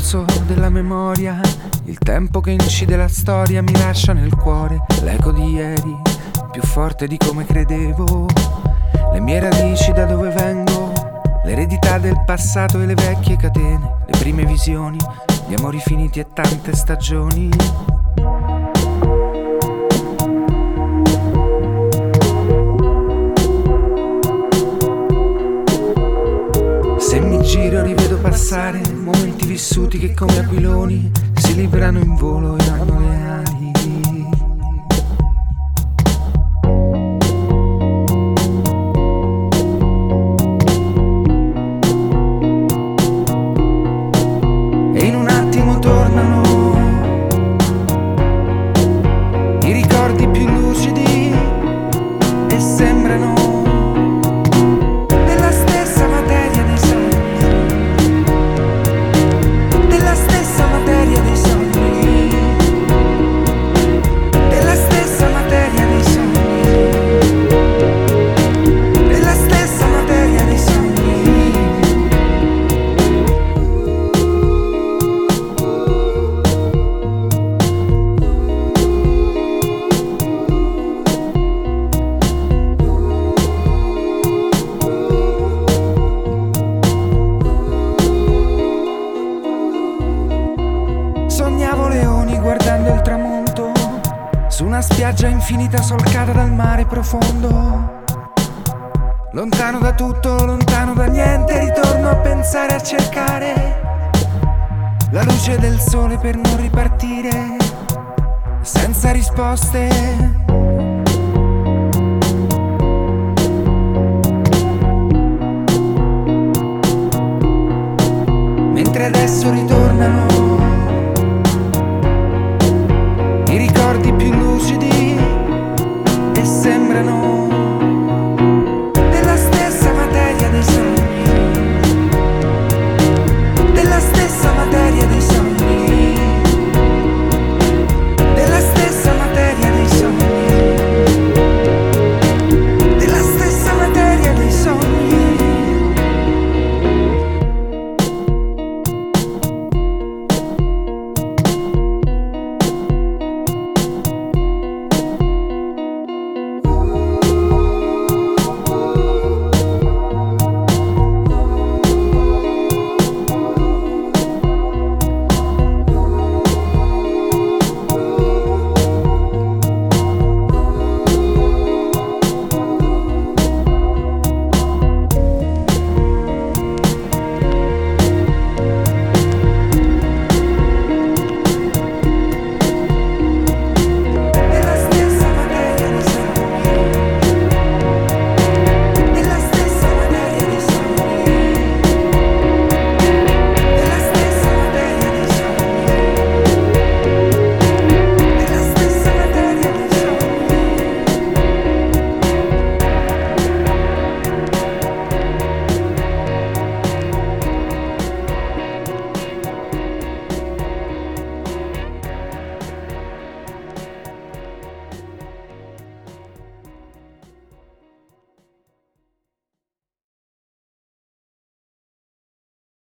scorso della memoria, il tempo che incide la storia mi lascia nel cuore l'eco di ieri, più forte di come credevo. Le mie radici, da dove vengo, l'eredità del passato e le vecchie catene, le prime visioni, gli amori finiti e tante stagioni. Se mi giro rivedo passare momenti vissuti che come aquiloni si librano in volo e hanno le ali. E in un attimo tornano i ricordi più lucidi e sembrano della stessa materia dei sogni, della stessa materia dei sogni, della stessa materia dei sogni, della stessa materia dei sogni. Sognavo leoni guardando il tramonto su una spiaggia infinita solcata dal mare profondo. Lontano da tutto, lontano da niente, ritorno a pensare, a cercare la luce del sole per non ripartire senza risposte. Mentre adesso ritornano